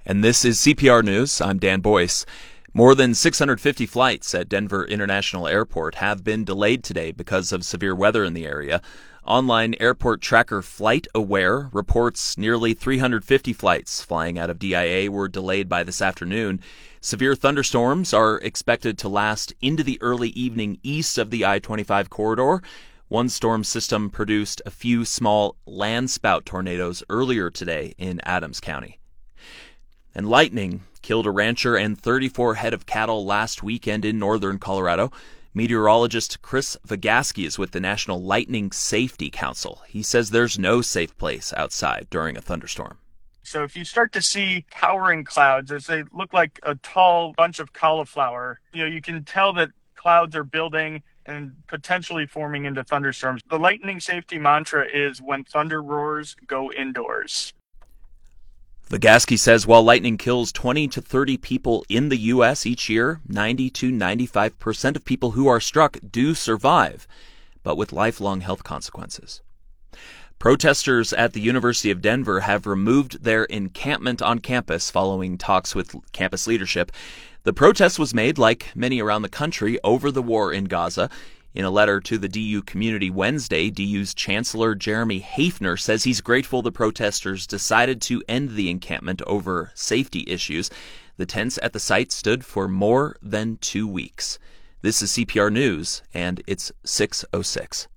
And this is CPR News. I'm Dan Boyce. More than 650 flights at Denver International Airport have been delayed today because of severe weather in the area. Online airport tracker FlightAware reports nearly 350 flights flying out of DIA were delayed by this afternoon. Severe thunderstorms are expected to last into the early evening east of the I-25 corridor. One storm system produced a few small landspout tornadoes earlier today in Adams County. And lightning killed a rancher and 34 head of cattle last weekend in northern Colorado. Meteorologist Chris Vagaski is with the National Lightning Safety Council. He says there's no safe place outside during a thunderstorm. So if you start to see towering clouds, as they look like a tall bunch of cauliflower, you can tell that clouds are building and potentially forming into thunderstorms. The lightning safety mantra is when thunder roars, go indoors. Vagaski says while lightning kills 20 to 30 people in the U.S. each year, 90 to 95% of people who are struck do survive, but with lifelong health consequences. Protesters at the University of Denver have removed their encampment on campus following talks with campus leadership. The protest was made, like many around the country, over the war in Gaza. In a letter to the DU community Wednesday, DU's Chancellor Jeremy Haefner says he's grateful the protesters decided to end the encampment over safety issues. The tents at the site stood for more than 2 weeks. This is CPR News, and it's 6:06.